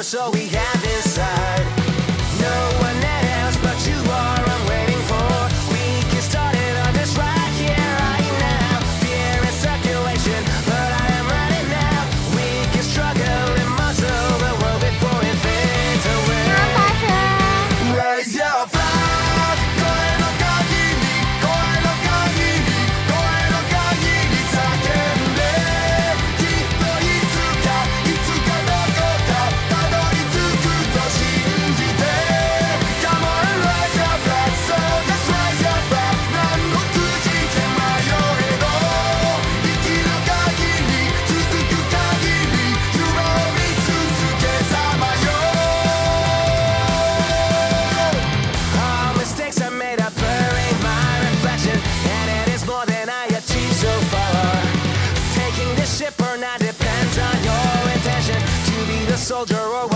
soul we have inside. No one else but you are I'm waiting for. We can start it on this right here, right now. Fear is circulation, but I am running now. We can struggle and muzzle the world before it fades away. Raise your flag, 声の限り、声の限り、声の限り叫んで、きっといつかどこかたどり着くと信じて Come on and raise your flag, so just raise your flag 何の口で迷えど生きる限り続く限り夢を見続けさまよ All mistakes I made are blurring my reflection, and it is more than I achieved so far. Taking this ship or not depends on your intention to be the soldier or